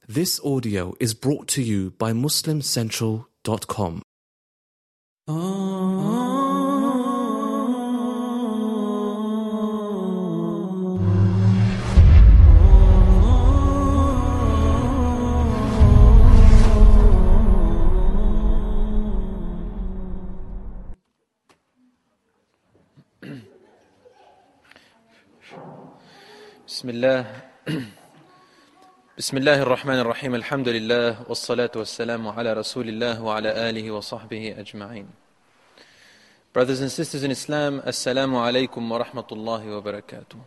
This audio is brought to you by MuslimCentral.com. بسم الله الرحمن الرحيم الحمد لله والصلاة والسلام على رسول الله وعلى آله وصحبه أجمعين. Brothers and sisters in Islam, Assalamu alaikum wa rahmatullahi wa barakatuh.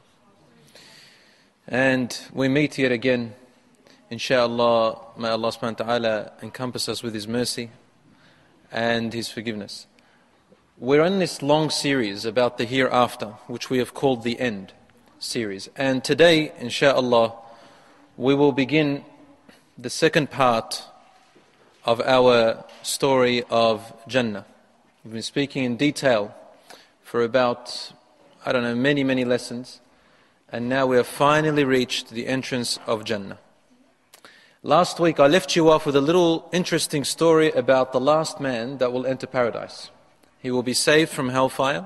And we meet here again, inshallah. May Allah subhanahu wa ta'ala encompass us with His mercy and His forgiveness. We're in this long series about the hereafter, which we have called the end series. And today, inshallah, we will begin the second part of our story of Jannah. We've been speaking in detail for about, many lessons, and now we have finally reached the entrance of Jannah. Last week I left you off with a little interesting story about the last man that will enter paradise. He will be saved from hellfire.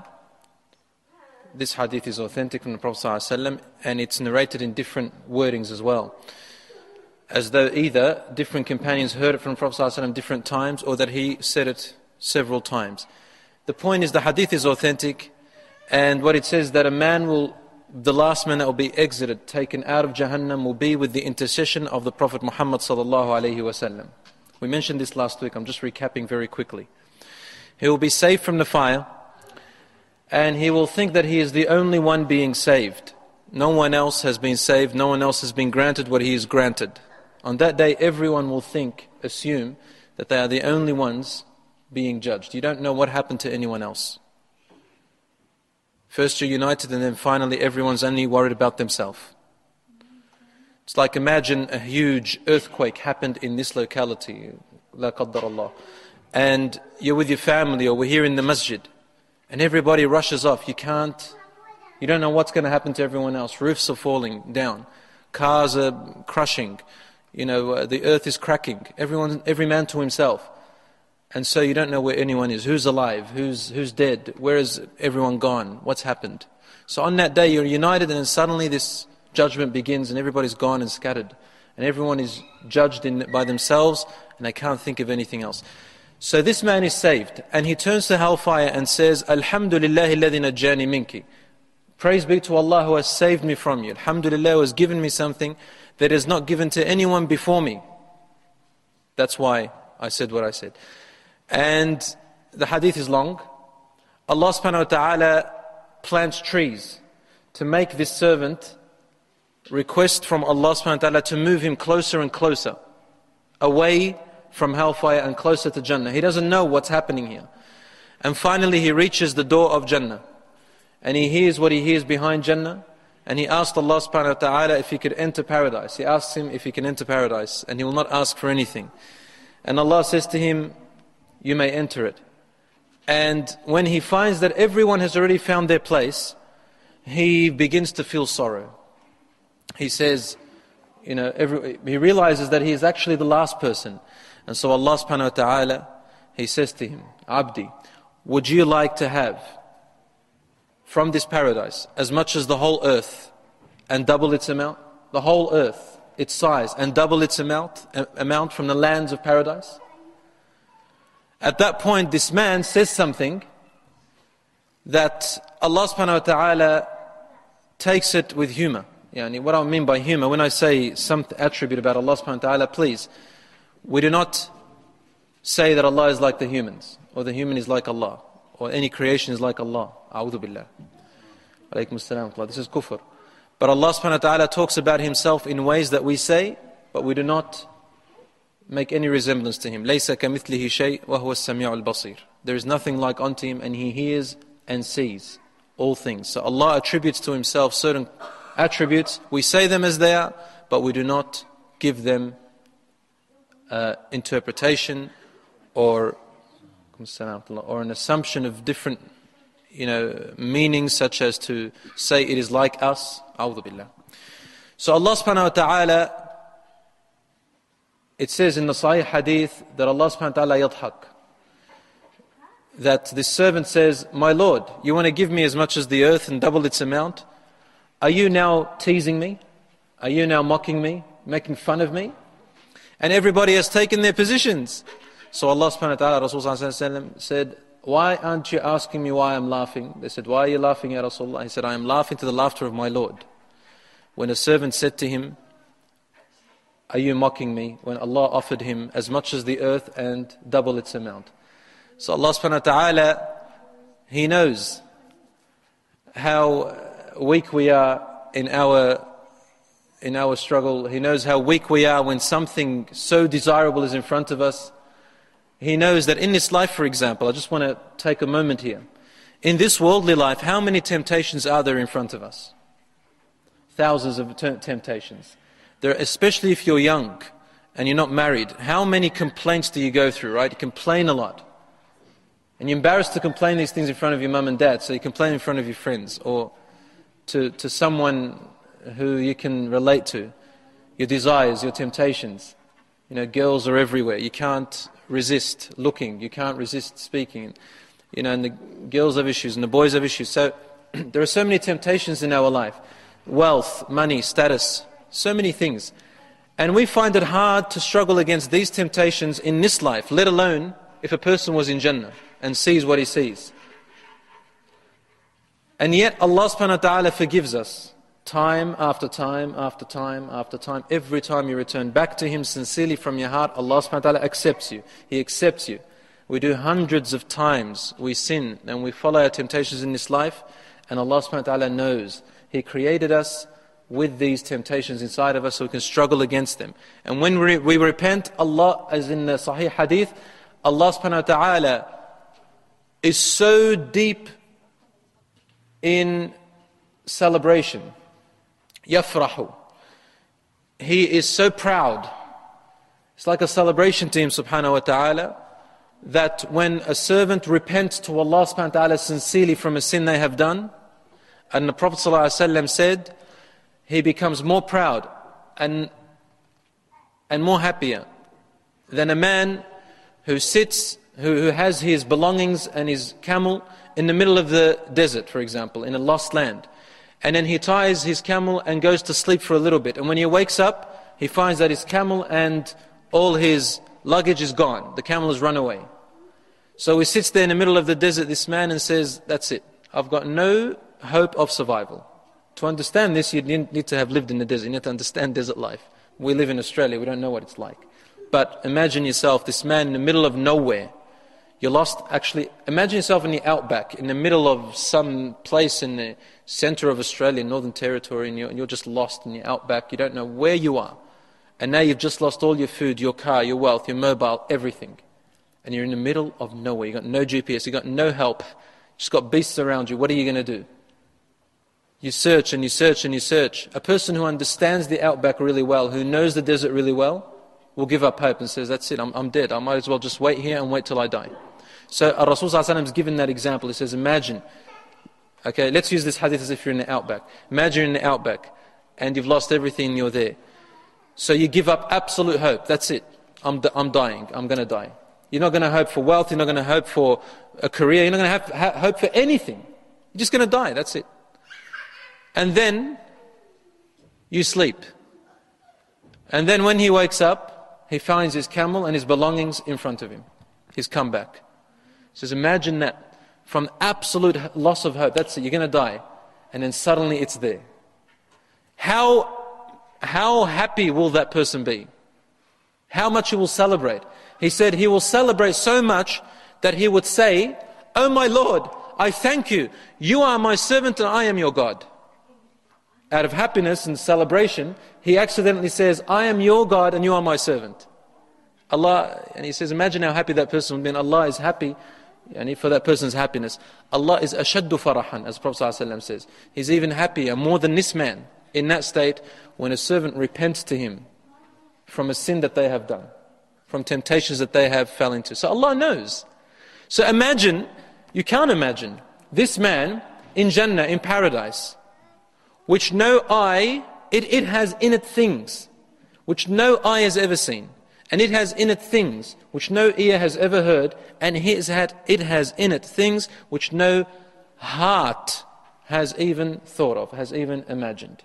This hadith is authentic from the Prophet ﷺ, and it's narrated in different wordings as well, as though either different companions heard it from the Prophet ﷺ different times, or that he said it several times. The point is, the hadith is authentic, and what it says, that the last man that will be exited, taken out of Jahannam, will be with the intercession of the Prophet Muhammad ﷺ. We mentioned this last week, I'm just recapping very quickly. He will be saved from the fire, and he will think that he is the only one being saved. No one else has been saved, no one else has been granted what he is granted. On that day, everyone will assume that they are the only ones being judged. You don't know what happened to anyone else. First you're united, and then finally everyone's only worried about themselves. It's like, imagine a huge earthquake happened in this locality, la qaddar Allah, and you're with your family, or we're here in the masjid, and everybody rushes off. You don't know what's going to happen to everyone else. Roofs are falling down, cars are crushing, the earth is cracking, every man to himself. And so you don't know where anyone is, who's alive, who's dead, where is everyone gone, what's happened. So on that day you're united, and then suddenly this judgment begins, and everybody's gone and scattered, and everyone is judged by themselves, and they can't think of anything else. So this man is saved, and he turns to hellfire and says, Alhamdulillahi alladhi najjani minki. Praise be to Allah who has saved me from you. Alhamdulillah, who has given me something that is not given to anyone before me. That's why I said what I said. And the hadith is long. Allah subhanahu wa ta'ala plants trees to make this servant request from Allah subhanahu wa ta'ala to move him closer and closer away from hellfire and closer to Jannah. He doesn't know what's happening here. And finally he reaches the door of Jannah, and he hears what he hears behind Jannah, and he asked Allah subhanahu wa ta'ala if he could enter paradise. He asks him if he can enter paradise, and he will not ask for anything. And Allah says to him, you may enter it. And when he finds that everyone has already found their place, he begins to feel sorrow. He says, he realizes that he is actually the last person. And so Allah subhanahu wa ta'ala, He says to him, Abdi, would you like to have from this paradise as much as the whole earth and double its amount? The whole earth, its size, and double its amount from the lands of paradise? At that point, this man says something that Allah subhanahu wa ta'ala takes it with humor. What I mean by humor, when I say some attribute about Allah subhanahu wa ta'ala, please, we do not say that Allah is like the humans, or the human is like Allah, or any creation is like Allah. A'udhu billah. Alaykum as-salam. This is kufr. But Allah subhanahu wa ta'ala talks about Himself in ways that we say, but we do not make any resemblance to Him. لَيْسَ كَمِثْلِهِ شَيْءٍ وَهُوَ السَّمِيعُ الْبَصِيرُ. There is nothing like unto Him, and He hears and sees all things. So Allah attributes to Himself certain attributes. We say them as they are, but we do not give them interpretation or an assumption of different meanings, such as to say it is like us. A'udhu billah. So Allah subhanahu wa ta'ala it says in the Sahih Hadith that Allah subhanahu wa ta'ala yadhak, that this servant says, my Lord, you want to give me as much as the earth and double its amount? Are you now teasing me? Are you now mocking me, making fun of me? And everybody has taken their positions. So Allah subhanahu wa ta'ala, Rasulullah said, why aren't you asking me why I'm laughing? They said, why are you laughing, Ya Rasulullah? He said, I am laughing to the laughter of my Lord. When a servant said to him, are you mocking me? When Allah offered him as much as the earth and double its amount. So Allah subhanahu wa ta'ala, He knows how weak we are in our struggle. He knows how weak we are when something so desirable is in front of us. He knows that in this life, for example, I just want to take a moment here. In this worldly life, how many temptations are there in front of us? Thousands of temptations. There, especially if you're young and you're not married, how many complaints do you go through, right? You complain a lot. And you're embarrassed to complain these things in front of your mum and dad, so you complain in front of your friends or to someone who you can relate to. Your desires, your temptations. You know, girls are everywhere. You can't resist looking. You can't resist speaking. You know, and the girls have issues and the boys have issues. So there are so many temptations in our life. Wealth, money, status, so many things. And we find it hard to struggle against these temptations in this life, let alone if a person was in Jannah and sees what he sees. And yet Allah subhanahu wa ta'ala forgives us time after time after time after time. Every time you return back to Him sincerely from your heart, Allah subhanahu wa ta'ala accepts you. He accepts you. We do hundreds of times, we sin and we follow our temptations in this life, and Allah subhanahu wa ta'ala knows. He created us with these temptations inside of us so we can struggle against them. And when we repent, Allah, as in the Sahih Hadith, Allah subhanahu wa ta'ala is so deep in celebration. Yafrahu. He is so proud. It's like a celebration to Him subhanahu wa ta'ala, that when a servant repents to Allah subhanahu wa ta'ala sincerely from a sin they have done, and the Prophet sallallahu alaihi wasallam said, he becomes more proud and more happier than a man who sits, who has his belongings and his camel in the middle of the desert, for example, in a lost land. And then he ties his camel and goes to sleep for a little bit. And when he wakes up, he finds that his camel and all his luggage is gone. The camel has run away. So he sits there in the middle of the desert, this man, and says, that's it. I've got no hope of survival. To understand this, you need to have lived in the desert. You need to understand desert life. We live in Australia, we don't know what it's like. But imagine yourself, this man in the middle of nowhere. You're lost, actually, imagine yourself in the outback, in the middle of some place in the center of Australia, Northern Territory, and you're just lost in the outback. You don't know where you are. And now you've just lost all your food, your car, your wealth, your mobile, everything. And you're in the middle of nowhere. You've got no GPS, you've got no help. You've just got beasts around you. What are you going to do? You search and you search and you search. A person who understands the outback really well, who knows the desert really well, will give up hope and says, that's it, I'm dead. I might as well just wait here and wait till I die. So Rasul sallallahu alaihi wasallam has given that example. He says, imagine, okay, let's use this hadith as if you're in the outback. Imagine you're in the outback and you've lost everything and you're there. So you give up absolute hope. That's it. I'm dying. I'm going to die. You're not going to hope for wealth. You're not going to hope for a career. You're not going to have hope for anything. You're just going to die. That's it. And then you sleep. And then when he wakes up, he finds his camel and his belongings in front of him. He's come back. He says, imagine that. From absolute loss of hope, that's it, you're going to die. And then suddenly it's there. How happy will that person be? How much he will celebrate? He said he will celebrate so much that he would say, oh my Lord, I thank you. You are my servant and I am your God. Out of happiness and celebration, he accidentally says, I am your God and you are my servant. Allah, and he says, imagine how happy that person would be. And Allah is happy, and for that person's happiness. Allah is ashaddu farahan, as Prophet ﷺ says. He's even happier, more than this man, in that state, when a servant repents to him from a sin that they have done, from temptations that they have fell into. So Allah knows. So imagine, you can't imagine, this man in Jannah, in paradise, which no eye, it has in it things which no eye has ever seen. And it has in it things which no ear has ever heard, and it has in it things which no heart has even thought of, has even imagined.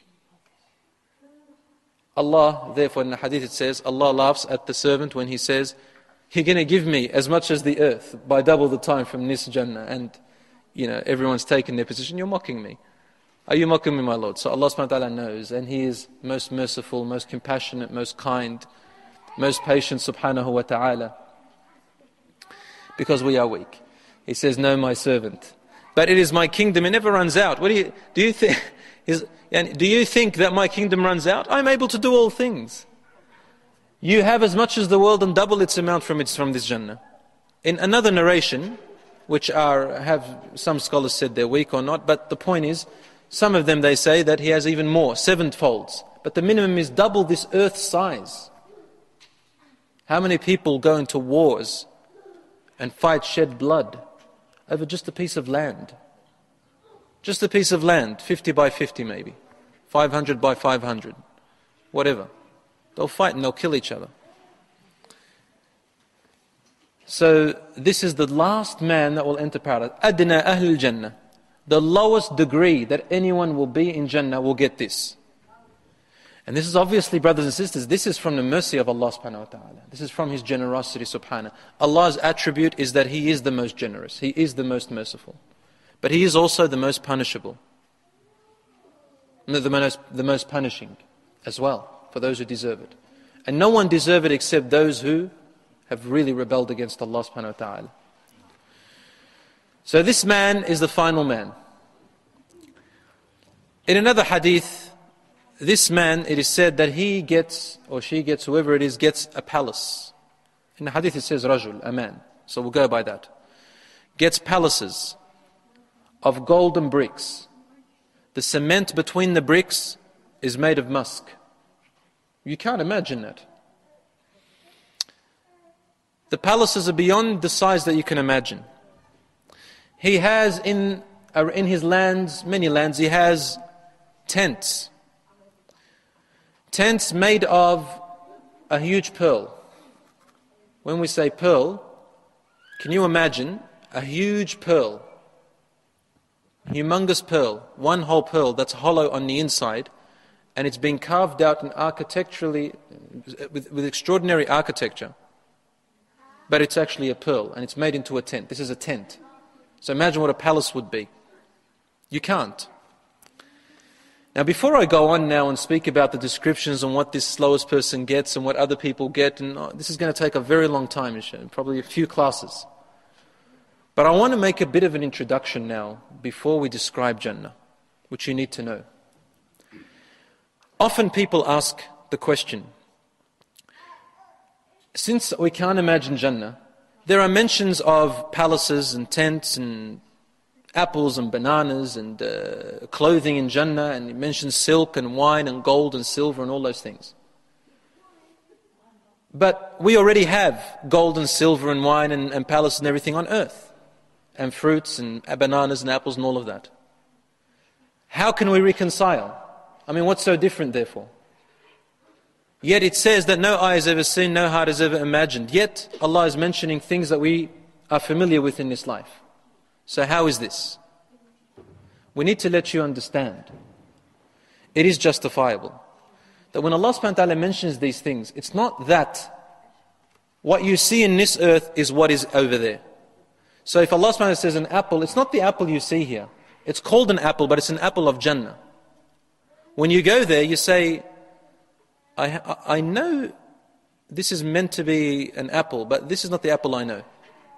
Allah, therefore in the hadith it says, Allah laughs at the servant when he says, you're going to give me as much as the earth by double the time from this Jannah, and everyone's taken their position. You're mocking me. Are you mocking me, my Lord? So Allah subhanahu wa ta'ala knows, and He is most merciful, most compassionate, most kind, most patient subhanahu wa ta'ala, because we are weak. He says, no, my servant, but it is my kingdom, it never runs out. What do you think? Do you think that my kingdom runs out? I'm able to do all things. You have as much as the world and double its amount from this Jannah. In another narration, which have some scholars said they're weak or not, but the point is, some of them they say that He has even more, sevenfolds. But the minimum is double this earth's size. How many people go into wars and fight, shed blood over just a piece of land? Just a piece of land, 50 by 50 maybe, 500 by 500, whatever. They'll fight and they'll kill each other. So this is the last man that will enter paradise. Adna Ahlul Jannah. The lowest degree that anyone will be in Jannah will get this. And this is obviously, brothers and sisters, this is from the mercy of Allah subhanahu wa ta'ala. This is from His generosity subhanahu. Allah's attribute is that He is the most generous. He is the most merciful. But He is also the most punishable. The most punishing as well, for those who deserve it. And no one deserves it except those who have really rebelled against Allah subhanahu wa ta'ala. So this man is the final man. In another hadith, this man, it is said that he gets, or she gets, whoever it is, gets a palace. In the hadith it says rajul, a man. So we'll go by that. Gets palaces of golden bricks. The cement between the bricks is made of musk. You can't imagine that. The palaces are beyond the size that you can imagine. He has in his lands, many lands, he has tents. Tents made of a huge pearl. When we say pearl, can you imagine a huge pearl? Humongous pearl, one whole pearl that's hollow on the inside, and it's been carved out and architecturally, with extraordinary architecture. But it's actually a pearl, and it's made into a tent. This is a tent. So imagine what a palace would be. You can't. Now before I go on now and speak about the descriptions and what this slowest person gets and what other people get, and this is going to take a very long time, probably a few classes. But I want to make a bit of an introduction now before we describe Jannah, which you need to know. Often people ask the question, since we can't imagine Jannah, there are mentions of palaces and tents and apples and bananas and clothing in Jannah, and it mentions silk and wine and gold and silver and all those things. But we already have gold and silver and wine and palace and everything on earth, and fruits and bananas and apples and all of that. How can we reconcile? I mean, what's so different therefore? Yet it says that no eye has ever seen, no heart has ever imagined. Yet Allah is mentioning things that we are familiar with in this life. So how is this? We need to let you understand. It is justifiable that when Allah subhanahu wa ta'ala mentions these things, it's not that what you see in this earth is what is over there. So if Allah subhanahu wa ta'ala says an apple, it's not the apple you see here. It's called an apple, but it's an apple of Jannah. When you go there, you say, I know this is meant to be an apple, but this is not the apple I know.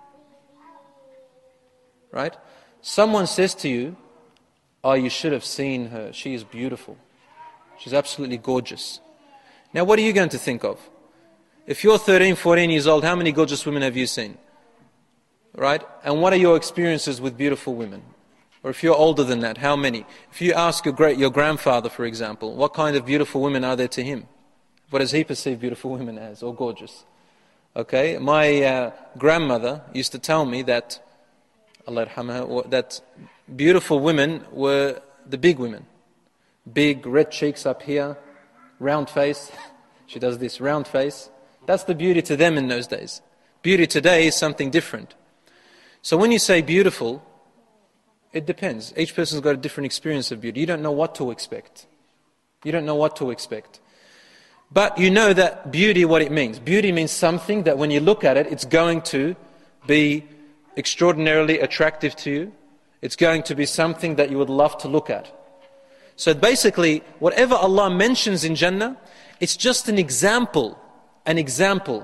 Right? Someone says to you, oh, you should have seen her. She is beautiful. She's absolutely gorgeous. Now, what are you going to think of? If you're 13, 14 years old, how many gorgeous women have you seen? Right? And what are your experiences with beautiful women? Or if you're older than that, how many? If you ask your grandfather, for example, what kind of beautiful women are there to him? What does he perceive beautiful women as, or gorgeous? Okay, my grandmother used to tell me that, Allah yarhamha, that beautiful women were the big women. Big red cheeks up here, round face. She does this, round face. That's the beauty to them in those days. Beauty today is something different. So when you say beautiful, it depends. Each person's got a different experience of beauty. You don't know what to expect. You don't know what to expect. But you know that beauty, what it means. Beauty means something that when you look at it, it's going to be extraordinarily attractive to you. It's going to be something that you would love to look at. So basically, whatever Allah mentions in Jannah, it's just an example. An example.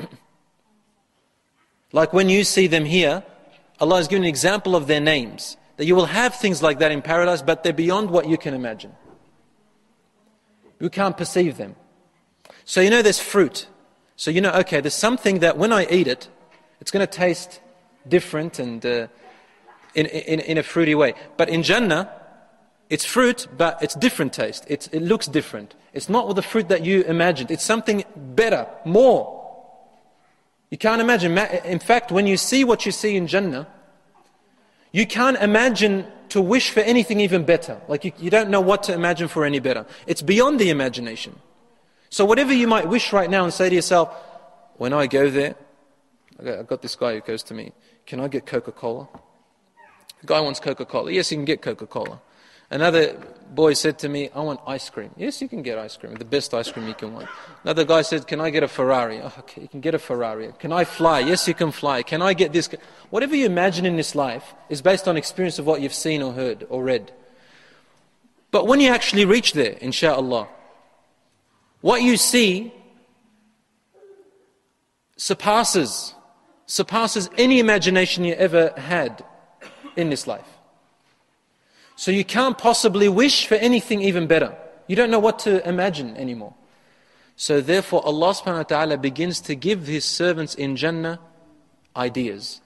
Like when you see them here, Allah has given an example of their names. That you will have things like that in paradise, but they're beyond what you can imagine. You can't perceive them. So you know there's fruit. So you know, okay, there's something that when I eat it, it's going to taste different and in a fruity way. But in Jannah, it's fruit, but it's different taste. It looks different. It's not the fruit that you imagined. It's something better, more. You can't imagine. In fact, when you see what you see in Jannah, you can't imagine to wish for anything even better. Like you don't know what to imagine for any better. It's beyond the imagination. So whatever you might wish right now and say to yourself, when I go there, I've got this guy who goes to me, can I get Coca-Cola? The guy wants Coca-Cola. Yes, you can get Coca-Cola. Another boy said to me, I want ice cream. Yes, you can get ice cream, the best ice cream you can want. Another guy said, can I get a Ferrari? Oh, okay, you can get a Ferrari. Can I fly? Yes, you can fly. Can I get this? Whatever you imagine in this life is based on experience of what you've seen or heard or read. But when you actually reach there, inshaAllah, what you see surpasses any imagination you ever had in this life. So you can't possibly wish for anything even better. You don't know what to imagine anymore. So therefore Allah subhanahu wa ta'ala begins to give His servants in Jannah ideas.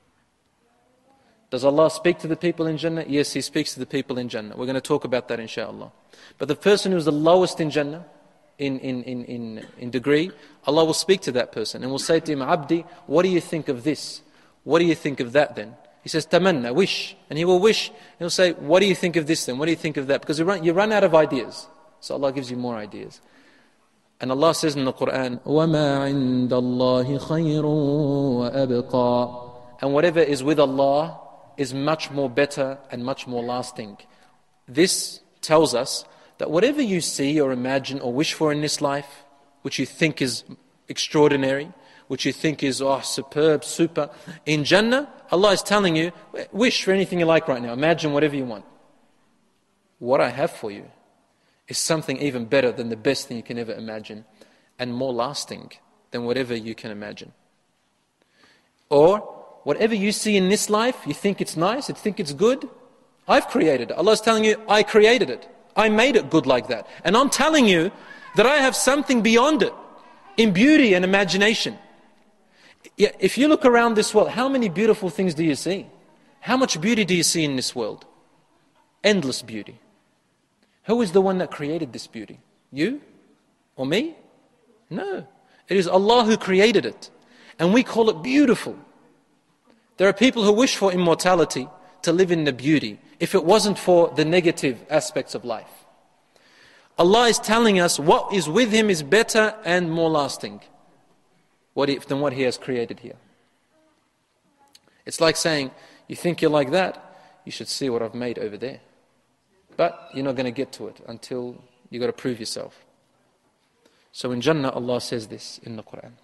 Does Allah speak to the people in Jannah? Yes, He speaks to the people in Jannah. We're going to talk about that inshaAllah. But the person who's the lowest in Jannah, in degree, Allah will speak to that person and will say to him, Abdi, what do you think of this? What do you think of that then? He says, tamanna, wish. And he will wish. He'll say, what do you think of this then? What do you think of that? Because you run out of ideas. So Allah gives you more ideas. And Allah says in the Quran, وَمَا عِنْدَ اللَّهِ خَيْرٌ وَأَبْقَى. And whatever is with Allah is much more better and much more lasting. This tells us that whatever you see or imagine or wish for in this life, which you think is extraordinary, which you think is superb, super, in Jannah, Allah is telling you, wish for anything you like right now. Imagine whatever you want. What I have for you is something even better than the best thing you can ever imagine and more lasting than whatever you can imagine. Or whatever you see in this life, you think it's nice, you think it's good, I've created it. Allah is telling you, I created it. I made it good like that. And I'm telling you that I have something beyond it in beauty and imagination. If you look around this world, how many beautiful things do you see? How much beauty do you see in this world? Endless beauty. Who is the one that created this beauty? You? Or me? No. It is Allah who created it. And we call it beautiful. There are people who wish for immortality, to live in the beauty, if it wasn't for the negative aspects of life. Allah is telling us what is with Him is better and more lasting than what He has created here. It's like saying, you think you're like that, you should see what I've made over there. But you're not going to get to it until you've got to prove yourself. So in Jannah, Allah says this in the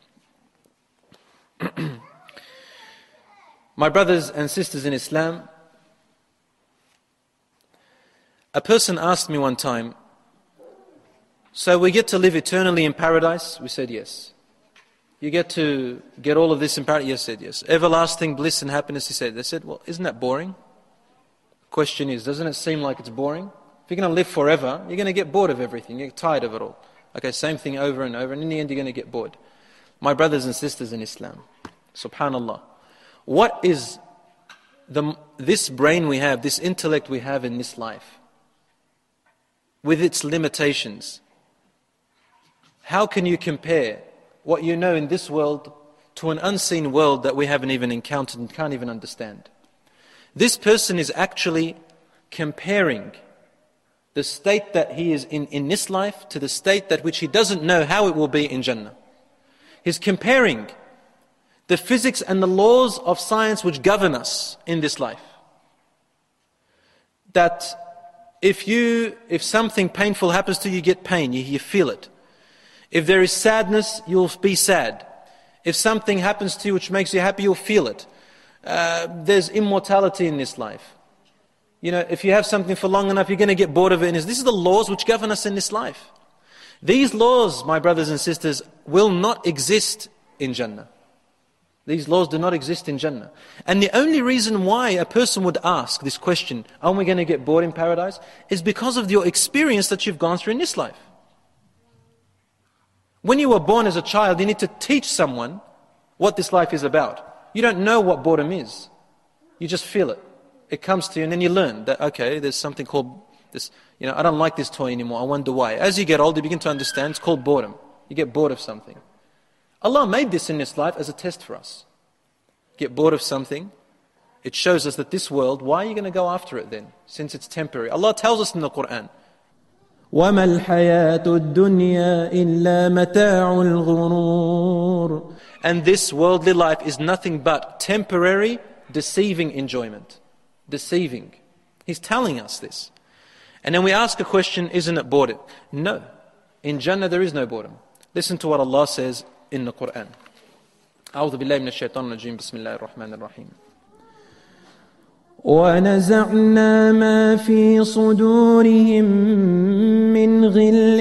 Quran. My brothers and sisters in Islam, a person asked me one time, so we get to live eternally in paradise? We said yes. You get to get all of this in paradise? Yes, said yes. Everlasting bliss and happiness, he said. They said, well, isn't that boring? The question is, doesn't it seem like it's boring? If you're going to live forever, you're going to get bored of everything. You get tired of it all. Okay, same thing over and over, and in the end you're going to get bored. My brothers and sisters in Islam, subhanallah, what is this brain we have, this intellect we have in this life, with its limitations? How can you compare what you know in this world to an unseen world that we haven't even encountered and can't even understand? This person is actually comparing the state that he is in this life to the state that which he doesn't know how it will be in Jannah. He's comparing the physics and the laws of science which govern us in this life. That if something painful happens to you, you get pain, you feel it. If there is sadness, you'll be sad. If something happens to you which makes you happy, you'll feel it. There's immortality in this life. If you have something for long enough, you're going to get bored of it. These are the laws which govern us in this life. These laws, my brothers and sisters, will not exist in Jannah. These laws do not exist in Jannah. And the only reason why a person would ask this question, are we going to get bored in paradise, is because of your experience that you've gone through in this life. When you were born as a child, you need to teach someone what this life is about. You don't know what boredom is. You just feel it. It comes to you and then you learn that, okay, there's something called this, I don't like this toy anymore, I wonder why. As you get older, you begin to understand it's called boredom. You get bored of something. Allah made this in this life as a test for us. Get bored of something, it shows us that this world, why are you going to go after it then? Since it's temporary. Allah tells us in the Quran, وَمَا الْحَيَاةُ الدُّنْيَا إِلَّا مَتَاعُ الْغُرُورِ. And this worldly life is nothing but temporary, deceiving enjoyment. Deceiving. He's telling us this. And then we ask a question, isn't it boredom? No. In Jannah there is no boredom. Listen to what Allah says in the Quran. أعوذ بالله من الشيطان الرجيم بسم الله الرحمن الرحيم. وَنَزَعْنَا مَا فِي صُدُورِهِم مِّنْ غِلٍّ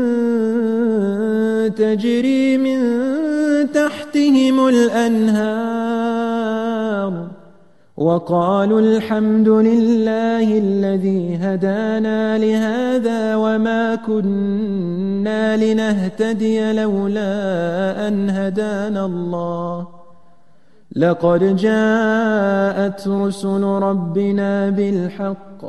تَجْرِي مِن تَحْتِهِمُ الْأَنْهَارُ وَقَالُوا الْحَمْدُ لِلَّهِ الَّذِي هَدَانَا لِهَذَا وَمَا كُنَّا لِنَهْتَدِيَ لَوْلَا أَنْ هَدَانَا اللَّهُ لَقَدْ جَاءَتْ رُسُلُ رَبِّنَا بِالْحَقِّ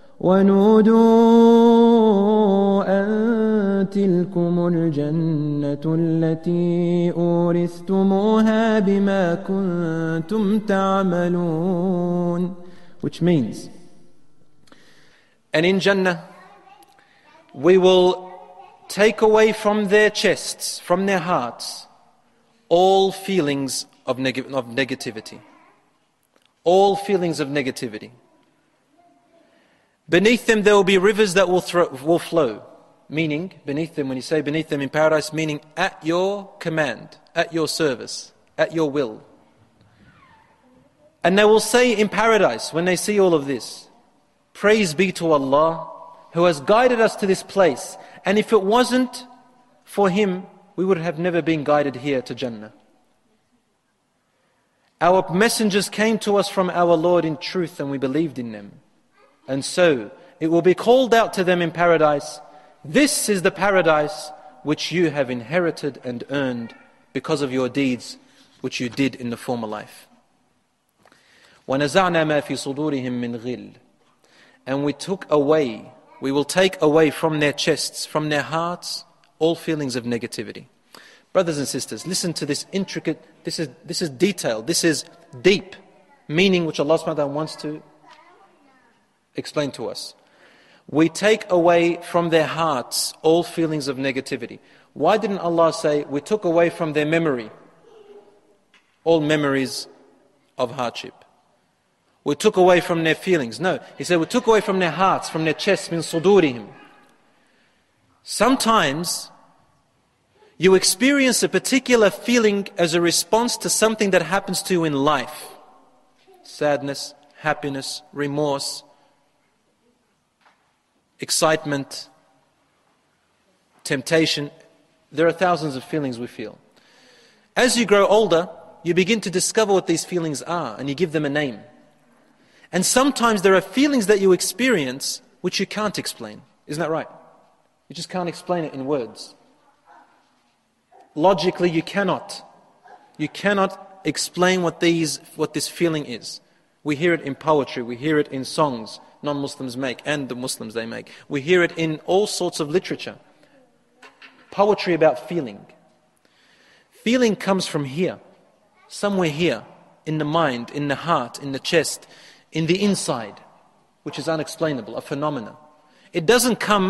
وَنُودُوا أَن تِلْكُمُ الْجَنَّةُ الَّتِي أُورِثْتُمُوهَا بِمَا كُنتُمْ تَعْمَلُونَ. Which means, and in Jannah, we will take away from their chests, from their hearts, all feelings of negativity. All feelings of negativity. Beneath them there will be rivers that will flow. Meaning, beneath them, when you say beneath them in paradise, meaning at your command, at your service, at your will. And they will say in paradise, when they see all of this, praise be to Allah, who has guided us to this place. And if it wasn't for Him, we would have never been guided here to Jannah. Our messengers came to us from our Lord in truth and we believed in them. And so, it will be called out to them in paradise, this is the paradise which you have inherited and earned because of your deeds which you did in the former life. وَنَزَعْنَا مَا فِي صُدُورِهِم مِّنْ غِلٍّ. And we will take away from their chests, from their hearts, all feelings of negativity. Brothers and sisters, listen to this intricate, this is detailed, this is deep meaning which Allah subhanahu wa ta'ala wants to explain to us. We take away from their hearts all feelings of negativity. Why didn't Allah say, we took away from their memory all memories of hardship? We took away from their feelings. No, He said we took away from their hearts, from their chests, min sudurihim. Sometimes you experience a particular feeling as a response to something that happens to you in life. Sadness, happiness, remorse, excitement, temptation. There are thousands of feelings we feel. As you grow older, you begin to discover what these feelings are and you give them a name. And sometimes there are feelings that you experience which you can't explain. Isn't that right? You just can't explain it in words. Logically, you cannot. You cannot explain what this feeling is. We hear it in poetry, we hear it in songs non-Muslims make and the Muslims they make. We hear it in all sorts of literature. Poetry about feeling. Feeling comes from here, somewhere here, in the mind, in the heart, in the chest, in the inside, which is unexplainable, a phenomenon. It doesn't come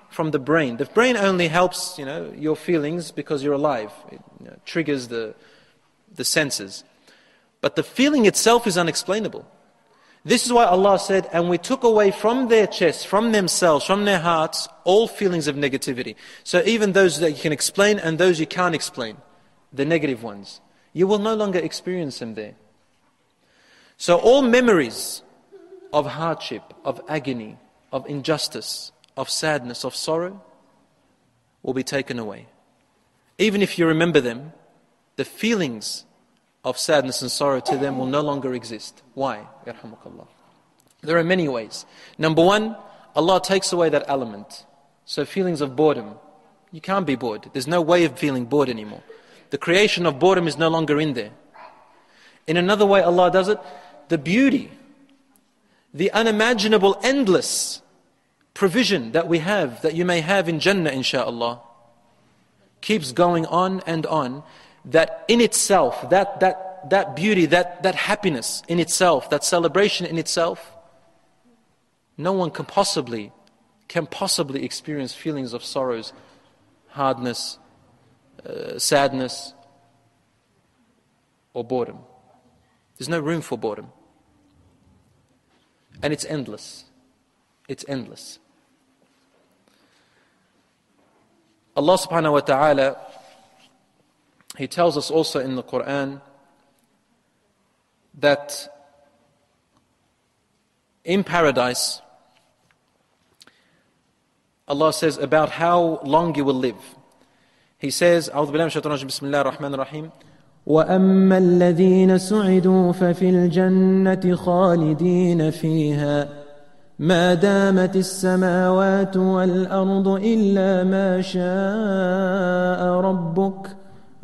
from the brain. The brain only helps, your feelings because you're alive. It triggers the senses. But the feeling itself is unexplainable. This is why Allah said, and we took away from their chests, from themselves, from their hearts, all feelings of negativity. So even those that you can explain and those you can't explain, the negative ones, you will no longer experience them there. So all memories of hardship, of agony, of injustice, of sadness, of sorrow, will be taken away. Even if you remember them, the feelings of sadness and sorrow to them will no longer exist. Why? Yarhamukallah. There are many ways. Number one, Allah takes away that element. So feelings of boredom, you can't be bored. There's no way of feeling bored anymore. The creation of boredom is no longer in there. In another way Allah does it, the beauty, the unimaginable, endless provision that we have, that you may have in Jannah insha'Allah, keeps going on and on, that in itself, that beauty, that happiness in itself, that celebration in itself, no one can possibly experience feelings of sorrows, hardness, sadness, or boredom. There's no room for boredom. And it's endless. It's endless. Allah subhanahu wa ta'ala, He tells us also in the Quran that in paradise, Allah says about how long you will live. He says, أعوذ بالله من الشيطان الرجيم بسم الله الرحمن الرحيم وأما الذين سعدوا ففي الجنة خالدين فيها ما دامت السماوات والأرض إلا ما شاء ربك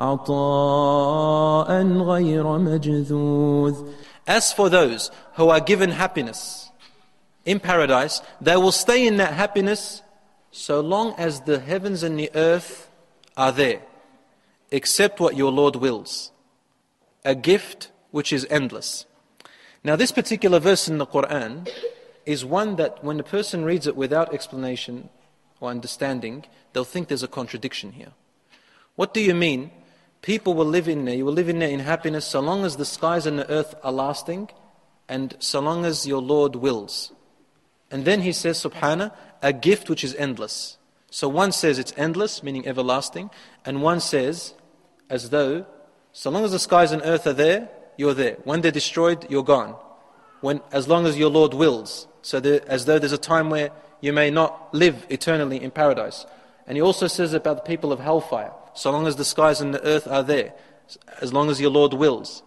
عطاء غير مجذوذ. As for those who are given happiness in paradise, they will stay in that happiness so long as the heavens and the earth are there, except what your Lord wills. A gift which is endless. Now this particular verse in the Quran is one that when a person reads it without explanation or understanding, they'll think there's a contradiction here. What do you mean? People will live in there, you will live in there in happiness so long as the skies and the earth are lasting and so long as your Lord wills. And then he says, Subhana, a gift which is endless. So one says it's endless, meaning everlasting, and one says as though so long as the skies and earth are there, you're there. When they're destroyed, you're gone. As long as your Lord wills. So as though there's a time where you may not live eternally in paradise. And he also says about the people of hellfire, so long as the skies and the earth are there, as long as your Lord wills.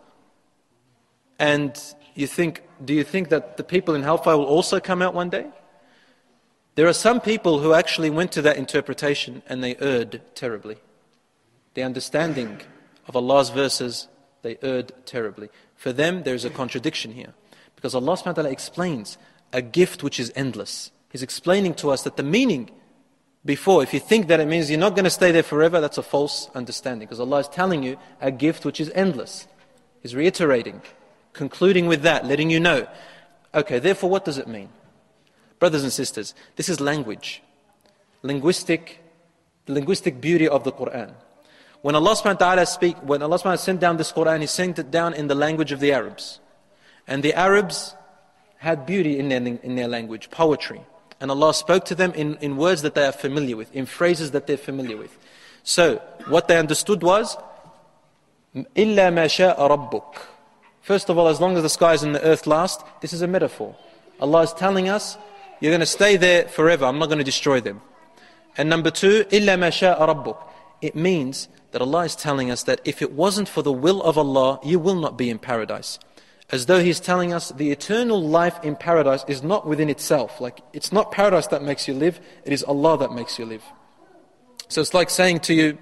And do you think that the people in hellfire will also come out one day? There are some people who actually went to that interpretation and they erred terribly. The understanding of Allah's verses, they erred terribly. For them, there is a contradiction here. Because Allah subhanahu wa ta'ala explains a gift which is endless. He's explaining to us that the meaning before, if you think that it means you're not going to stay there forever, that's a false understanding. Because Allah is telling you a gift which is endless. He's reiterating, concluding with that, letting you know. Okay, therefore what does it mean? Brothers and sisters, this is language. The linguistic beauty of the Quran. When Allah subhanahu wa ta'ala sent down this Quran, He sent it down in the language of the Arabs. And the Arabs had beauty in their language, poetry. And Allah spoke to them in words that they are familiar with, in phrases that they're familiar with. So, what they understood was, إِلَّا مَا شَاءَ رَبُّكَ. First of all, as long as the skies and the earth last, this is a metaphor. Allah is telling us, you're going to stay there forever, I'm not going to destroy them. And number two, إِلَّا مَا شَاءَ رَبُّكَ. It means that Allah is telling us that if it wasn't for the will of Allah, you will not be in paradise. As though He's telling us the eternal life in paradise is not within itself. Like, it's not paradise that makes you live, it is Allah that makes you live. So it's like saying to you,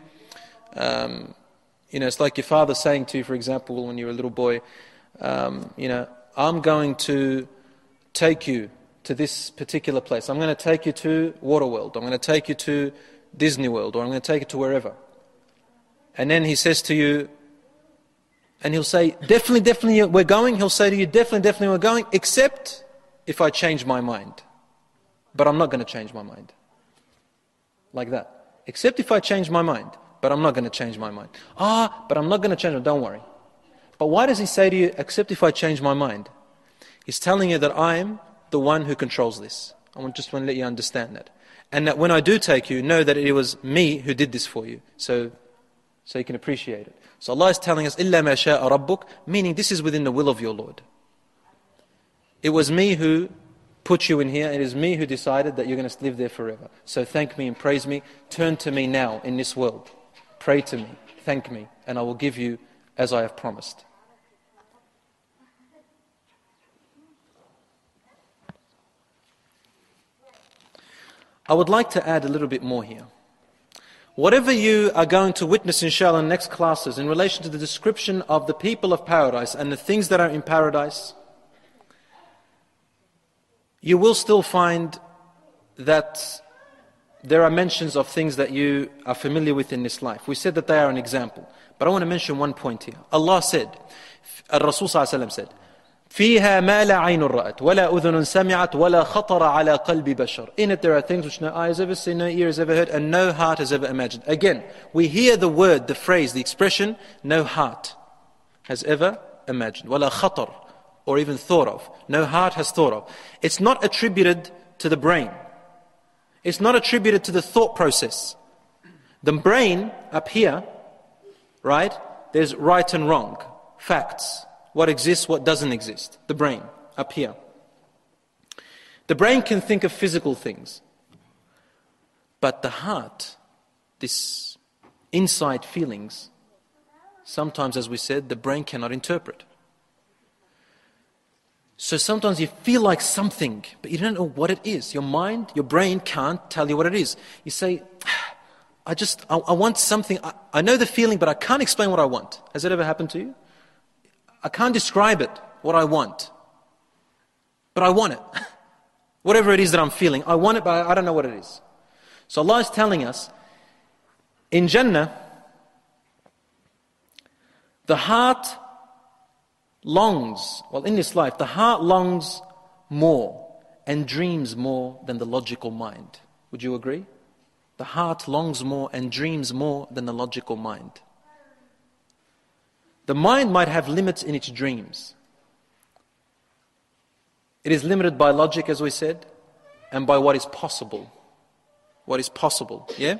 it's like your father saying to you, for example, when you're a little boy, I'm going to take you to this particular place. I'm going to take you to Waterworld. I'm going to take you to Disney World, or I'm going to take you to wherever. And then he says to you, and he'll say, definitely we're going. He'll say to you, definitely we're going, except if I change my mind. But I'm not going to change my mind. Like that. Except if I change my mind. But I'm not going to change my mind. But I'm not going to change it. Don't worry. But why does he say to you, except if I change my mind? He's telling you that I'm the one who controls this. Just want to let you understand that. And that when I do take you, know that it was me who did this for you. So you can appreciate it. So Allah is telling us, إِلَّا مَا شَاءَ رَبُّكَ, meaning this is within the will of your Lord. It was me who put you in here. It is me who decided that you're going to live there forever. So thank me and praise me. Turn to me now in this world. Pray to me, thank me, and I will give you as I have promised. I would like to add a little bit more here. Whatever you are going to witness, inshallah, in next classes in relation to the description of the people of paradise and the things that are in paradise, you will still find that there are mentions of things that you are familiar with in this life. We said that they are an example. But I want to mention one point here. Allah said, Rasul ﷺ said, فِيهَا مَا لَا عَيْنٌ رَأَتْ وَلَا أُذُنٌ سَمِعَتْ وَلَا خَطَرَ عَلَى قَلْبِ بَشَرٍ. In it there are things which no eye has ever seen, no ear has ever heard, and no heart has ever imagined. Again, we hear the word, the phrase, the expression, no heart has ever imagined. وَلَا خَطَرَ, or even thought of. No heart has thought of. It's not attributed to the brain. It's not attributed to the thought process. The brain up here, right? There's right and wrong, facts. What exists, what doesn't exist. The brain, up here. The brain can think of physical things. But the heart, this inside feelings, sometimes, as we said, the brain cannot interpret. So sometimes you feel like something, but you don't know what it is. Your mind, your brain can't tell you what it is. You say, I want something. I know the feeling, but I can't explain what I want. Has it ever happened to you? I can't describe it, what I want. But I want it. Whatever it is that I'm feeling, I want it, but I don't know what it is. So Allah is telling us, in Jannah, the heart longs, in this life, the heart longs more and dreams more than the logical mind. Would you agree? The heart longs more and dreams more than the logical mind. The mind might have limits in its dreams. It is limited by logic, as we said, and by what is possible. What is possible, yeah?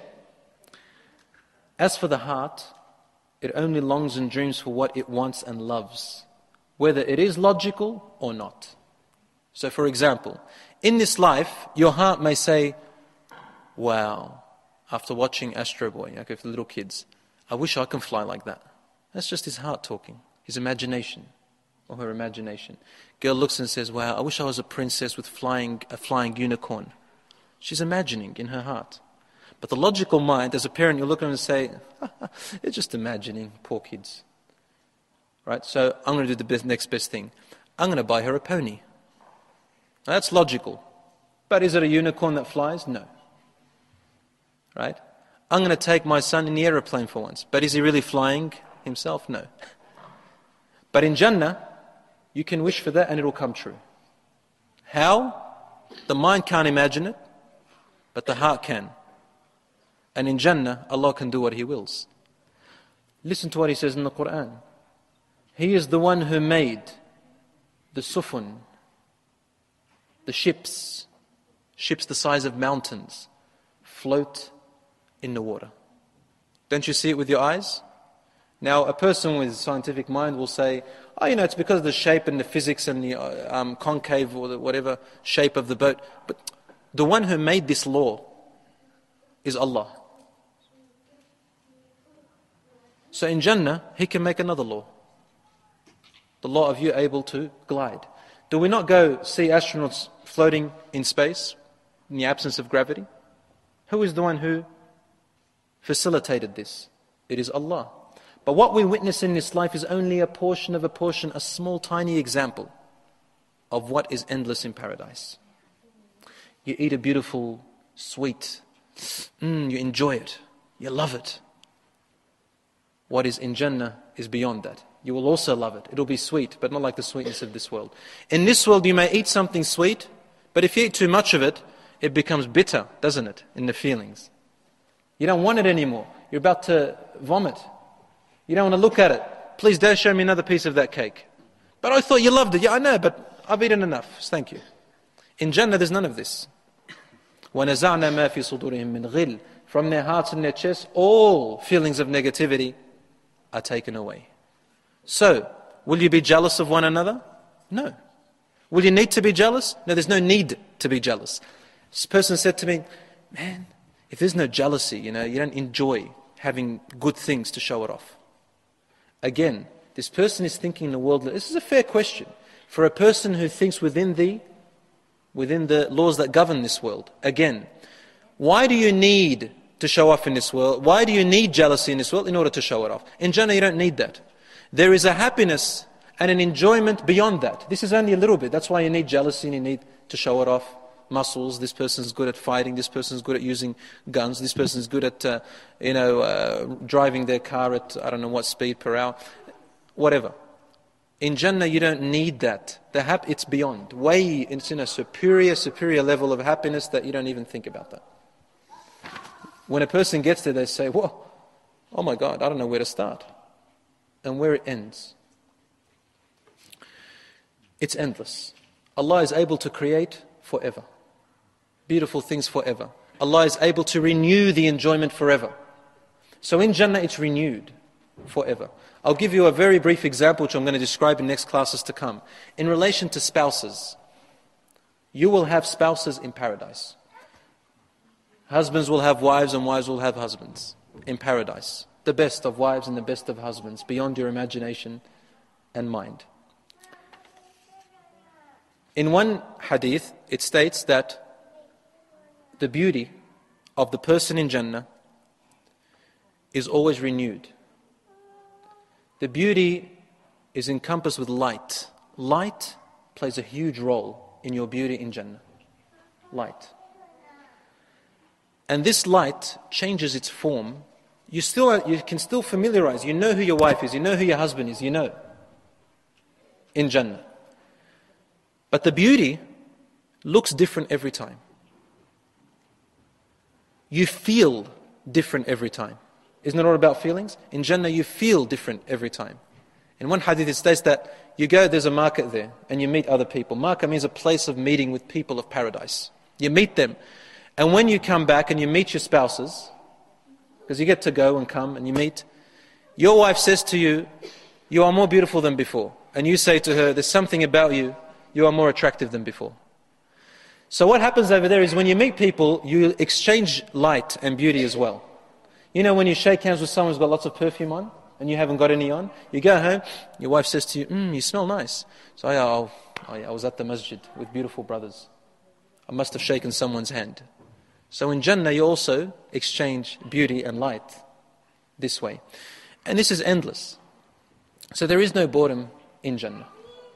As for the heart, it only longs and dreams for what it wants and loves, whether it is logical or not. So for example, in this life, your heart may say, wow, after watching Astro Boy, okay, for little kids, I wish I can fly like that. That's just his heart talking, his imagination, or her imagination. Girl looks and says, wow, I wish I was a princess with a flying unicorn. She's imagining in her heart. But the logical mind, as a parent, you look at them and say, it's just imagining, poor kids. Right? So I'm going to do the next best thing. I'm going to buy her a pony. Now, that's logical. But is it a unicorn that flies? No. Right? I'm going to take my son in the aeroplane for once. But is he really flying himself? No. But in Jannah, you can wish for that and it will come true. How? The mind can't imagine it, but the heart can. And in Jannah, Allah can do what He wills. Listen to what He says in the Quran. He is the one who made the sufun, the ships the size of mountains, float in the water. Don't you see it with your eyes? Now, a person with a scientific mind will say, it's because of the shape and the physics and the concave or the whatever shape of the boat. But the one who made this law is Allah. So in Jannah, He can make another law. The law of you able to glide. Do we not go see astronauts floating in space in the absence of gravity? Who is the one who facilitated this? It is Allah. But what we witness in this life is only a portion of a portion, a small tiny example of what is endless in paradise. You eat a beautiful sweet, you enjoy it, you love it. What is in Jannah is beyond that. You will also love it. It'll be sweet, but not like the sweetness of this world. In this world you may eat something sweet, but if you eat too much of it, it becomes bitter, doesn't it, in the feelings. You don't want it anymore. You're about to vomit. You don't want to look at it. Please don't show me another piece of that cake. But I thought you loved it. Yeah, I know, but I've eaten enough. Thank you. In Jannah, there's none of this. وَنَزَعْنَا مَا فِي صُدُورِهِم مِّنْ غِلٍّ. From their hearts and their chests, all feelings of negativity are taken away. So, will you be jealous of one another? No. Will you need to be jealous? No, there's no need to be jealous. This person said to me, man, if there's no jealousy, you don't enjoy having good things to show it off. Again, this person is thinking in the world, this is a fair question. For a person who thinks within the laws that govern this world. Again, why do you need to show off in this world? Why do you need jealousy in this world? In order to show it off. In Jannah, you don't need that. There is a happiness and an enjoyment beyond that. This is only a little bit. That's why you need jealousy and you need to show it off. Muscles, this person's good at fighting, this person's good at using guns, this person's good at driving their car at I don't know what speed per hour, whatever. In Jannah you don't need that. It's beyond. It's in a superior level of happiness that you don't even think about that. When a person gets there, they say, whoa, oh my God, I don't know where to start. And where it ends. It's endless. Allah is able to create forever. Beautiful things forever. Allah is able to renew the enjoyment forever. So in Jannah it's renewed forever. I'll give you a very brief example which I'm going to describe in next classes to come. In relation to spouses, you will have spouses in paradise. Husbands will have wives and wives will have husbands in paradise. The best of wives and the best of husbands, beyond your imagination and mind. In one hadith, it states that the beauty of the person in Jannah is always renewed. The beauty is encompassed with light. Light plays a huge role in your beauty in Jannah. Light. And this light changes its form. You can still familiarize. You know who your wife is. You know who your husband is. You know. In Jannah. But the beauty looks different every time. You feel different every time. Isn't it all about feelings? In Jannah you feel different every time. In one hadith it states that you go, there's a market there, and you meet other people. Market means a place of meeting with people of paradise. You meet them. And when you come back and you meet your spouses, because you get to go and come and you meet, your wife says to you, you are more beautiful than before. And you say to her, there's something about you, you are more attractive than before. So what happens over there is when you meet people, you exchange light and beauty as well. You know when you shake hands with someone who's got lots of perfume on, and you haven't got any on, you go home, your wife says to you, you smell nice. So I was at the masjid with beautiful brothers. I must have shaken someone's hand. So in Jannah you also exchange beauty and light this way. And this is endless. So there is no boredom in Jannah.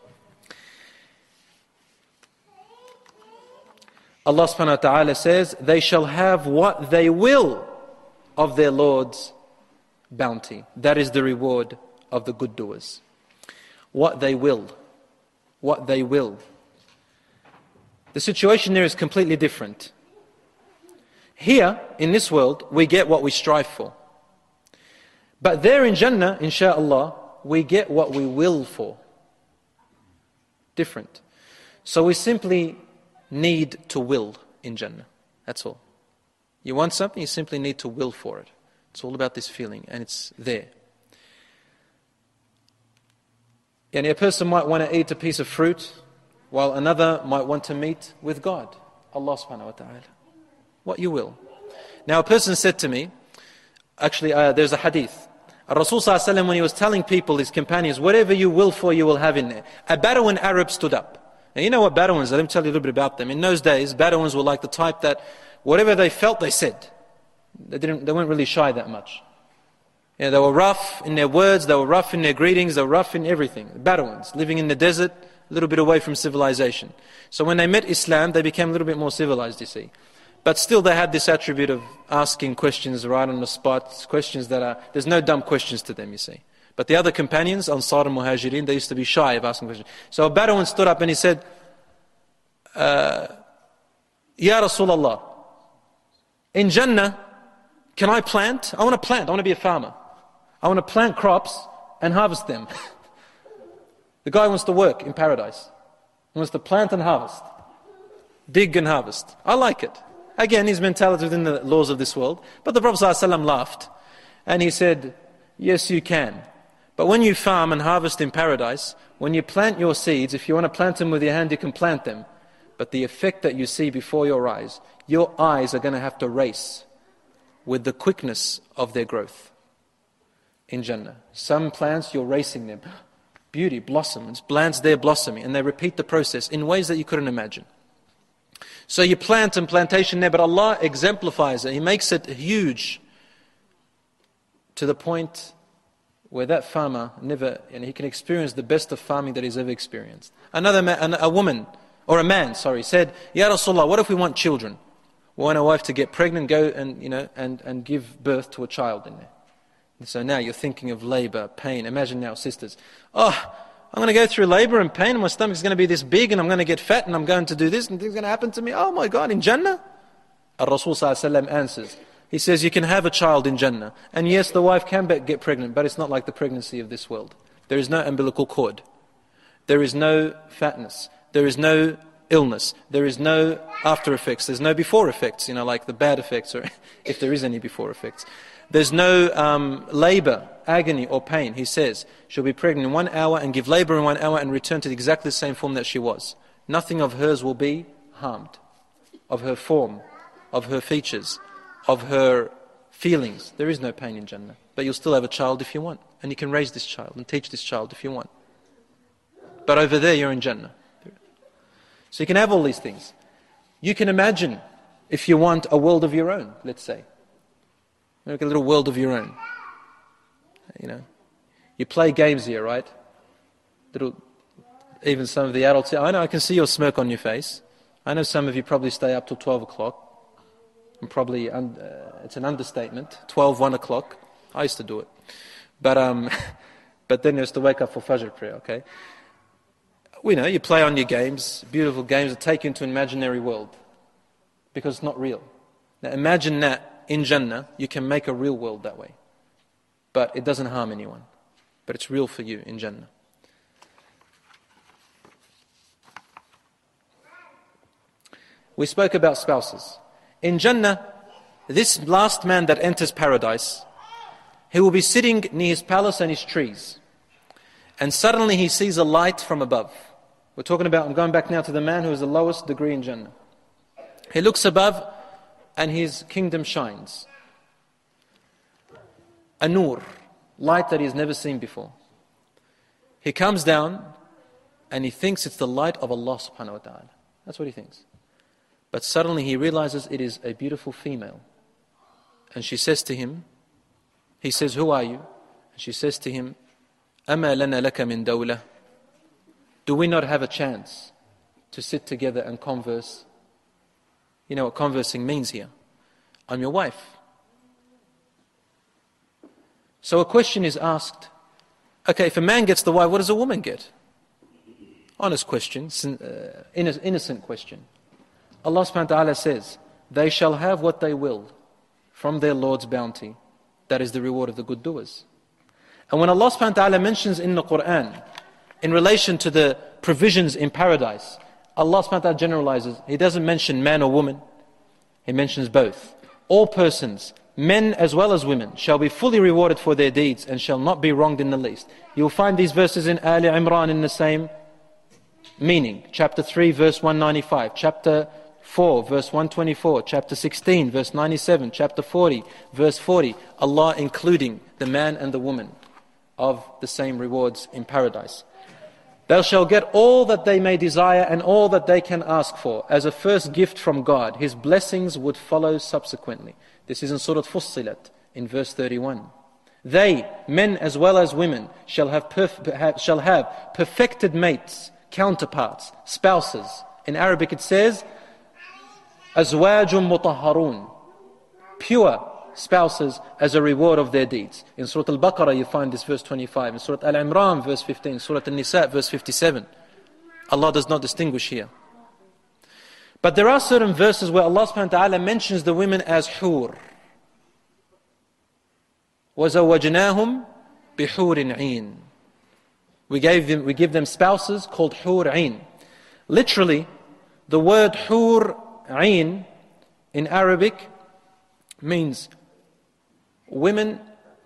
Allah subhanahu wa ta'ala says, they shall have what they will of their Lord's bounty. That is the reward of the good doers. What they will. What they will. The situation there is completely different. Here, in this world, we get what we strive for. But there in Jannah, insha'Allah, we get what we will for. Different. So we simply need to will in Jannah. That's all. You want something, you simply need to will for it. It's all about this feeling, and it's there. And a person might want to eat a piece of fruit, while another might want to meet with God, Allah subhanahu wa ta'ala. What you will. Now a person said to me, actually there's a hadith. Rasul sallallahu alaihi wasallam, when he was telling people, his companions, whatever you will for, you will have in there. A Bedouin Arab stood up. Now you know what Bedouins are, let me tell you a little bit about them. In those days, Bedouins were like the type that whatever they felt, they said. They weren't really shy that much. They were rough in their words, they were rough in their greetings, they were rough in everything. Bedouins, living in the desert, a little bit away from civilization. So when they met Islam, they became a little bit more civilized, you see. But still they had this attribute of asking questions right on the spot, questions that there's no dumb questions to them, you see. But the other companions, Ansar and Muhajirin, they used to be shy of asking questions. So a Bedouin stood up and he said, Ya Rasulullah, in Jannah, Can I plant? I want to plant. I want to be a farmer. I want to plant crops and harvest them. The guy wants to work in paradise. He wants to plant and harvest. Dig and harvest. I like it. Again, his mentality within the laws of this world. But the Prophet ﷺ laughed. And he said, yes, you can. But when you farm and harvest in paradise, when you plant your seeds, if you want to plant them with your hand, you can plant them. But the effect that you see before your eyes are going to have to race with the quickness of their growth in Jannah. Some plants, you're racing them. Beauty, blossom, it's plants there blossoming. And they repeat the process in ways that you couldn't imagine. So you plant and plantation there, but Allah exemplifies it. He makes it huge to the point where that farmer he can experience the best of farming that he's ever experienced. A woman, said, Ya Rasulullah, what if we want children? We want a wife to get pregnant, go and give birth to a child in there. And so now you're thinking of labor, pain. Imagine now, sisters, I'm going to go through labor and pain, and my stomach's going to be this big, and I'm going to get fat, and I'm going to do this, and things are going to happen to me. Oh my God, in Jannah? Rasul ﷺ answers. He says, you can have a child in Jannah. And yes, the wife can get pregnant, but it's not like the pregnancy of this world. There is no umbilical cord. There is no fatness. There is no illness. There is no after effects. There's no before effects, like the bad effects, or if there is any before effects. There's no labor, agony or pain. He says, she'll be pregnant in 1 hour and give labor in 1 hour and return to exactly the same form that she was. Nothing of hers will be harmed. Of her form, of her features, of her feelings. There is no pain in Jannah. But you'll still have a child if you want. And you can raise this child and teach this child if you want. But over there you're in Jannah. So you can have all these things. You can imagine, if you want, a world of your own, let's say. Like a little world of your own. You play games here, right? Even some of the adults, I know, I can see your smirk on your face. I know some of you probably stay up till 12 o'clock. And probably, it's an understatement, 12, 1 o'clock. I used to do it. But then you used to wake up for Fajr prayer, okay? You play on your games, beautiful games that take you into an imaginary world. Because it's not real. Now imagine that in Jannah, you can make a real world that way. But it doesn't harm anyone. But it's real for you in Jannah. We spoke about spouses. In Jannah, this last man that enters paradise, he will be sitting near his palace and his trees. And suddenly he sees a light from above. I'm going back now to the man who is the lowest degree in Jannah. He looks above and his kingdom shines. A nur, light that he has never seen before. He comes down and he thinks it's the light of Allah subhanahu wa ta'ala. That's what he thinks. But suddenly he realizes it is a beautiful female. And she says to him, he says, who are you? And she says to him, أَمَا لَنَا لَكَ مِن دَوْلَةٍ. Do we not have a chance to sit together and converse? You know what conversing means here. I'm your wife. So a question is asked, okay, if a man gets the wife, what does a woman get? Honest question, innocent question. Allah subhanahu wa ta'ala says, they shall have what they will from their Lord's bounty. That is the reward of the good doers. And when Allah subhanahu wa ta'ala mentions in the Quran, in relation to the provisions in paradise, Allah subhanahu wa ta'ala generalizes. He doesn't mention man or woman. He mentions both. All persons, men as well as women, shall be fully rewarded for their deeds and shall not be wronged in the least. You'll find these verses in Ali Imran in the same meaning. Chapter 3, verse 195. Chapter 4, verse 124. Chapter 16, verse 97. Chapter 40, verse 40. Allah including the man and the woman of the same rewards in paradise. They shall get all that they may desire and all that they can ask for as a first gift from God. His blessings would follow subsequently. This is in Surah Fussilat in verse 31. They, men as well as women, shall have perfected mates, counterparts, spouses. In Arabic it says, Azwajum mutahharun, pure spouses as a reward of their deeds. In Surah Al-Baqarah you find this verse 25. In Surah Al-Imran verse 15. Surah Al-Nisa verse 57. Allah does not distinguish here. But there are certain verses where Allah subhanahu wa ta'ala mentions the women as hur. وَزَوَّجْنَاهُمْ بِحُورٍ عِينٍ. We give them spouses called Hur Ain. Literally, the word Hur Ain in Arabic means women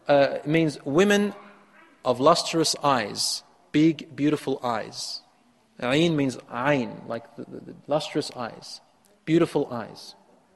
of lustrous eyes, big, beautiful eyes. Ain means ayn, like the lustrous eyes, beautiful eyes.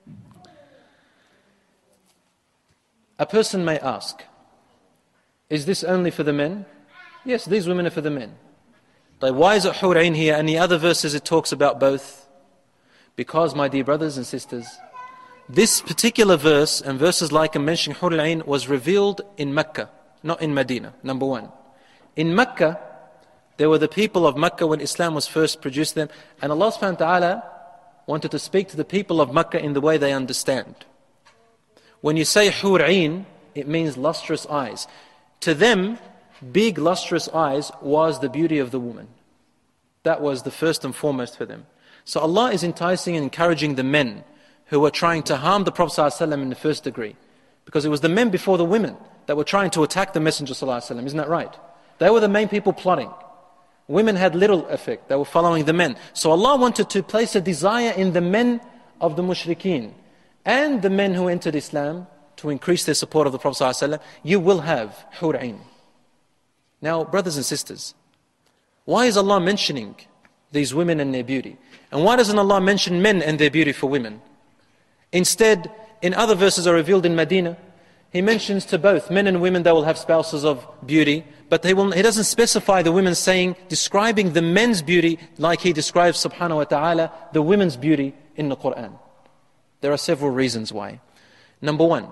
A person may ask, is this only for the men? Yes, these women are for the men. But why is it Hur Ain here? And the other verses it talks about both. Because, my dear brothers and sisters, this particular verse and verses like I'm mentioning Hur Ain was revealed in Mecca, not in Medina, number one. In Mecca, there were the people of Mecca when Islam was first produced them, and Allah subhanahu wa ta'ala wanted to speak to the people of Mecca in the way they understand. When you say Hur Ain, it means lustrous eyes. To them, big lustrous eyes was the beauty of the woman. That was the first and foremost for them. So Allah is enticing and encouraging the men who were trying to harm the Prophet ﷺ in the first degree. Because it was the men before the women that were trying to attack the Messenger ﷺ, isn't that right? They were the main people plotting. Women had little effect, they were following the men. So Allah wanted to place a desire in the men of the mushrikeen and the men who entered Islam to increase their support of the Prophet ﷺ. You will have Hur Ain. Now, brothers and sisters, why is Allah mentioning these women and their beauty? And why doesn't Allah mention men and their beauty for women? Instead, in other verses are revealed in Medina, He mentions to both men and women they will have spouses of beauty, but He doesn't specify the women, describing the men's beauty like He describes subhanahu wa ta'ala the women's beauty in the Quran. There are several reasons why. Number one,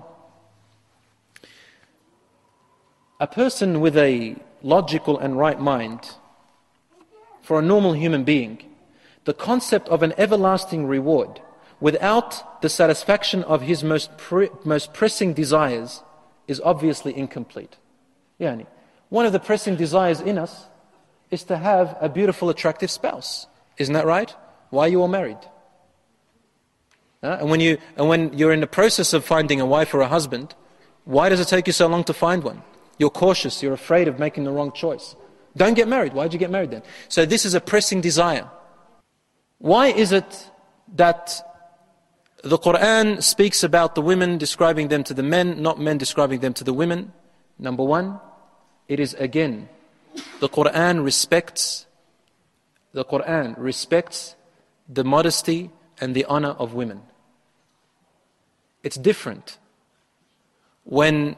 a person with a logical and right mind, for a normal human being, the concept of an everlasting reward without the satisfaction of his most pressing desires is obviously incomplete. One of the pressing desires in us is to have a beautiful, attractive spouse. Isn't that right? Why are you all married? And when you're in the process of finding a wife or a husband, why does it take you so long to find one? You're cautious, you're afraid of making the wrong choice. Don't get married. Why did you get married then? So this is a pressing desire. Why is it that the Quran speaks about the women describing them to the men, not men describing them to the women? Number one, it is again, the Quran respects the modesty and the honor of women. It's different when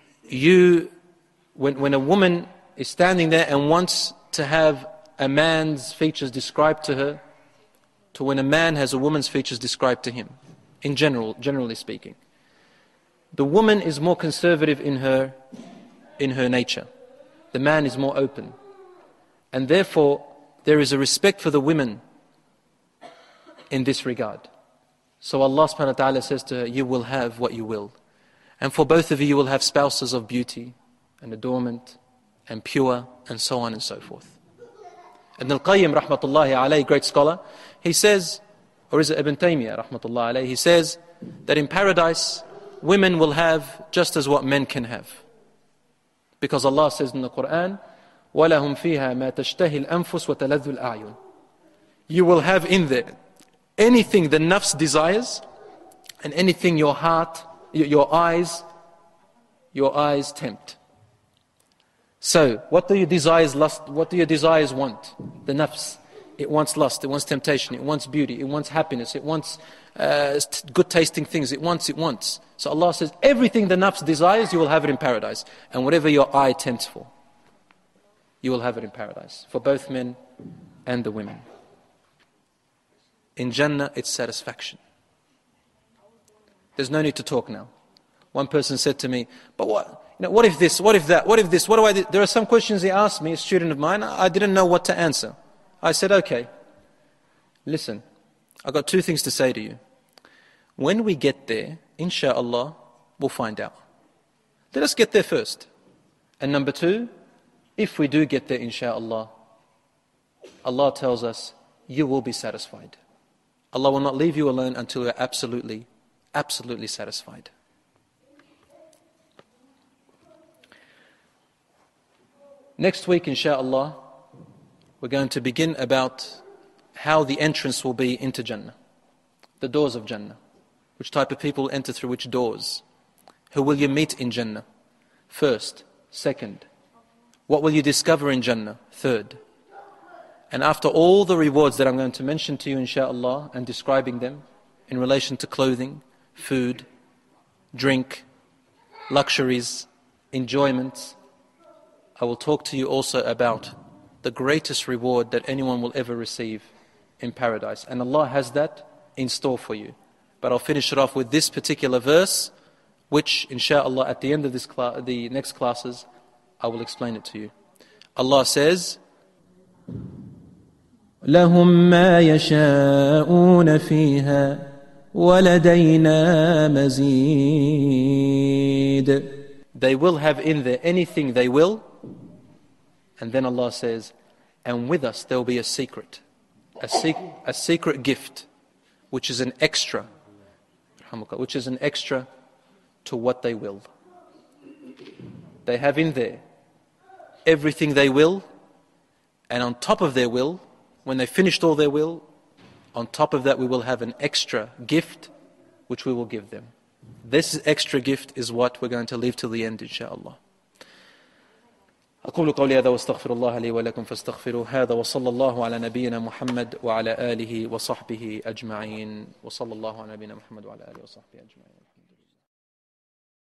a woman is standing there and wants to have a man's features described to her, to when a man has a woman's features described to him, generally speaking. The woman is more conservative in her nature. The man is more open. And therefore, there is a respect for the women in this regard. So Allah subhanahu wa ta'ala says to her, you will have what you will. And for both of you will have spouses of beauty and adornment and pure and so on and so forth. Ibn al-Qayyim rahmatullahi alayhi, great scholar, he says, or is it Ibn Taymiyyah rahmatullahi alayhi, he says that in paradise women will have just as what men can have. Because Allah says in the Quran, وَلَهُمْ فِيهَا مَا تَشْتَهِ الْأَنفُسُ وَتَلَذُّ الْأَعْيُنُ. You will have in there anything the nafs desires and anything your heart, your eyes tempt. So, what do your desires lust? What do your desires want? The nafs. It wants lust, it wants temptation, it wants beauty, it wants happiness, it wants good tasting things, it wants. So Allah says, everything the nafs desires, you will have it in paradise. And whatever your eye tempts for, you will have it in paradise. For both men and the women. In Jannah, it's satisfaction. There's no need to talk now. One person said to me, but what if this, what if that, what if this, what do I do? There are some questions he asked me, a student of mine, I didn't know what to answer. I said, okay, listen, I've got two things to say to you. When we get there, insha'Allah, we'll find out. Let us get there first. And number two, if we do get there, insha'Allah, Allah tells us, you will be satisfied. Allah will not leave you alone until you're absolutely satisfied. Next week, inshaAllah, we're going to begin about how the entrance will be into Jannah. The doors of Jannah. Which type of people enter through which doors? Who will you meet in Jannah? First. Second. What will you discover in Jannah? Third. And after all the rewards that I'm going to mention to you, inshaAllah, and describing them in relation to clothing, food, drink, luxuries, enjoyments, I will talk to you also about the greatest reward that anyone will ever receive in paradise. And Allah has that in store for you. But I'll finish it off with this particular verse, which, inshaAllah, at the end of the next classes, I will explain it to you. Allah says, لهم ما يشاءون فيها ولدينا مزيد. They will have in there anything they will. And then Allah says, and with us there will be a secret. A secret gift, which is an extra. Which is an extra to what they will. They have in there everything they will, and on top of their will, when they finished all their will, on top of that we will have an extra gift which we will give them. This extra gift is what we're going to leave till the end, inshaAllah. أقول قولي هذا واستغفر الله لي ولكم فاستغفروه هذا وصلى الله على نبينا محمد وعلى آله وصحبه أجمعين وصلى الله على نبينا محمد وعلى آله وصحبه أجمعين.